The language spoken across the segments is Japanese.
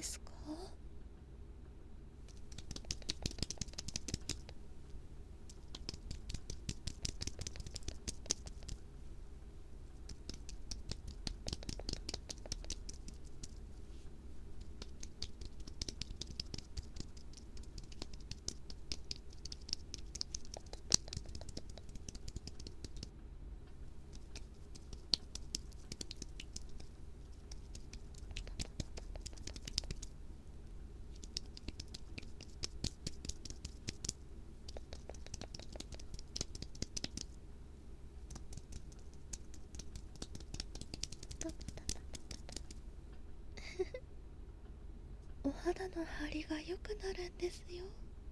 ですか？お肌の張りが良くなるんですよ。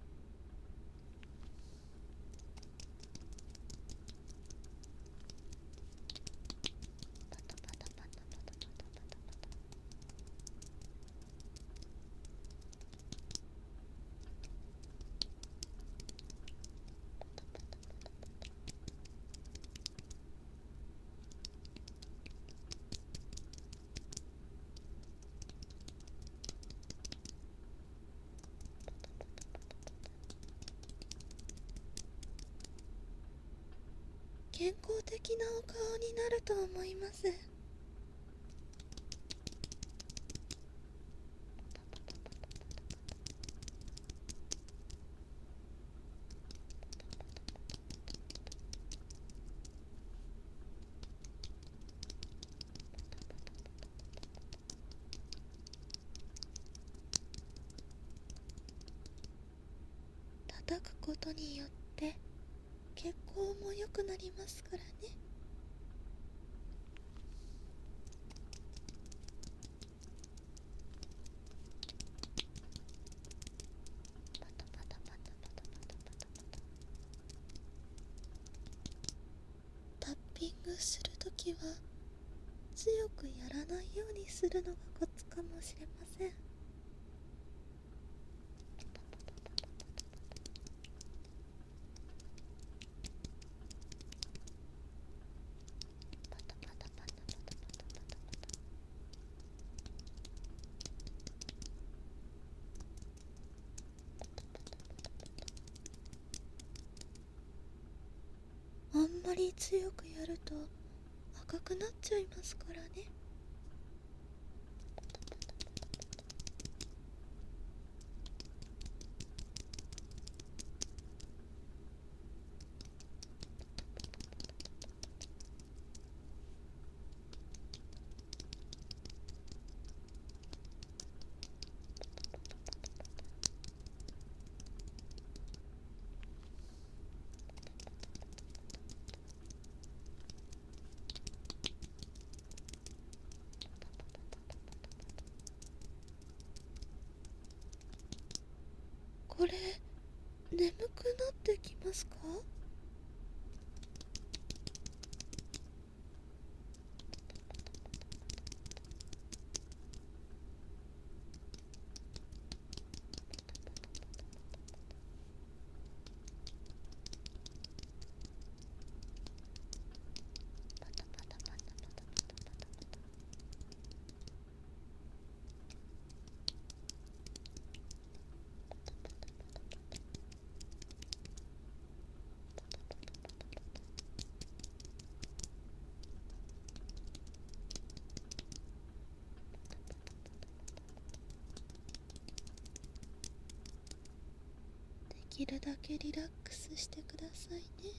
健康的なお顔になると思います。叩くことによって血行も良くなりますからね。タッピングするときは強くやらないようにするのがコツかもしれません。あんまり強くやると赤くなっちゃいますからね。これ眠くなってきますか？できるだけリラックスしてくださいね。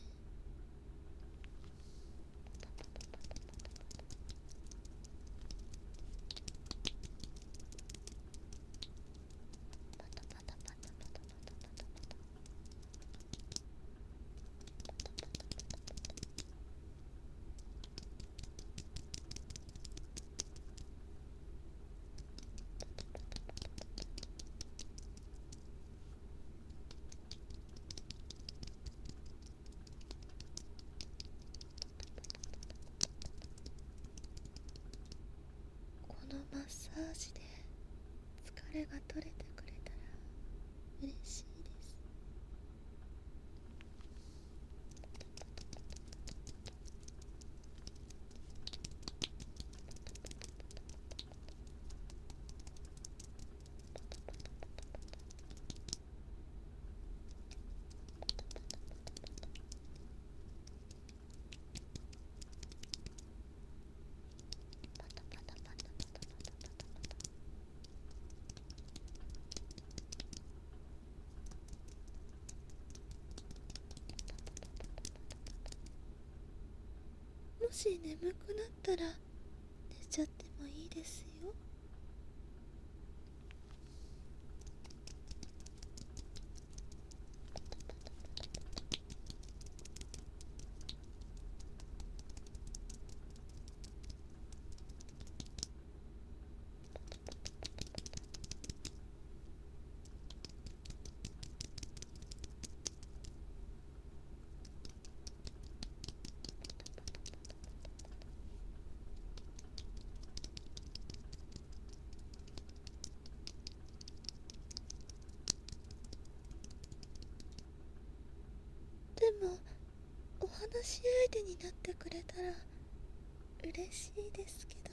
し眠くなったら寝ちゃってもいいですよ。でもお話し相手になってくれたら嬉しいですけど。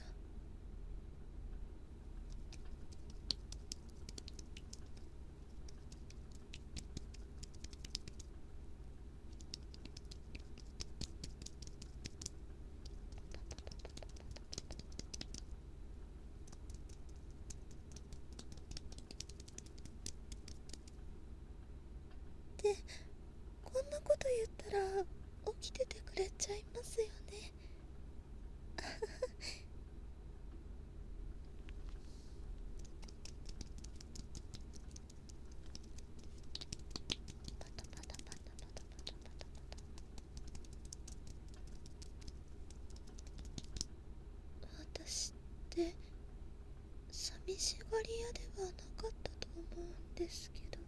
で、こんなこと言ったら起きててくれちゃいますよね。私って寂しがり屋ではなかったと思うんですけど。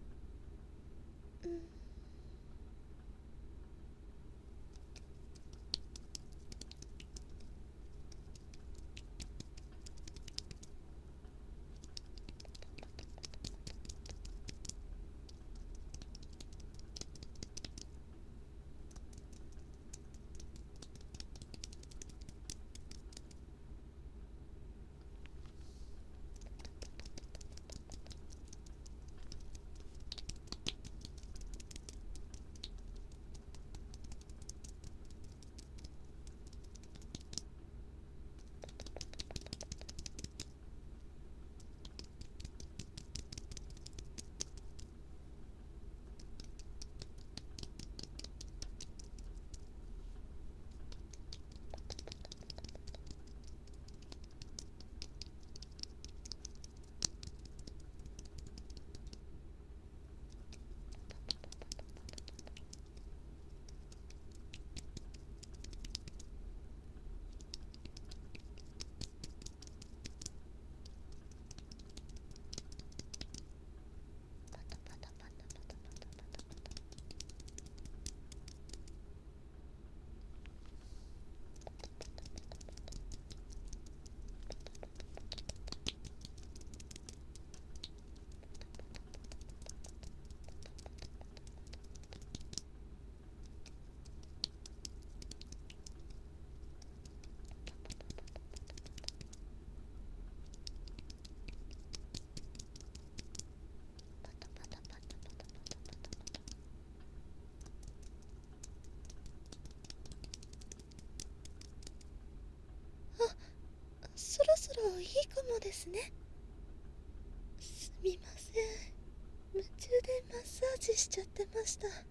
そろそろいいかもですね。すみません、夢中でマッサージしちゃってました。や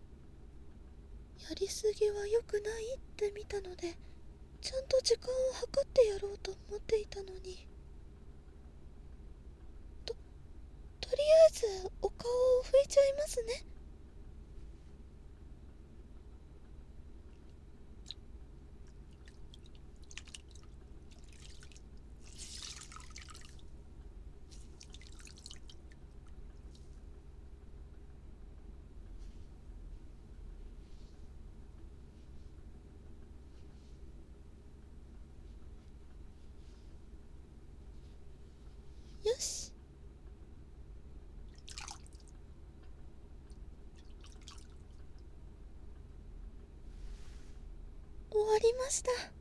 りすぎは良くないって見たので、ちゃんと時間を計ってやろうと思っていたのに。とりあえずお顔を拭いちゃいますね。よし。終わりました。